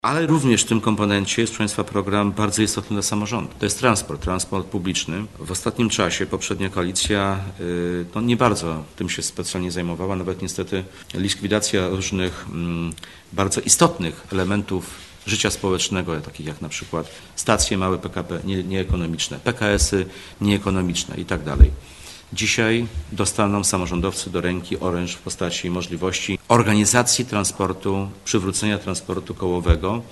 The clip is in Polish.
Ale również w tym komponencie jest, proszę Państwa, program bardzo istotny dla samorządu. To jest transport publiczny. W ostatnim czasie poprzednia koalicja nie bardzo tym się specjalnie zajmowała, nawet niestety likwidacja różnych bardzo istotnych elementów życia społecznego, takich jak na przykład stacje małe PKP nieekonomiczne, PKS-y nieekonomiczne i tak dalej. Dzisiaj dostaną samorządowcy do ręki oręż w postaci możliwości organizacji transportu, przywrócenia transportu kołowego.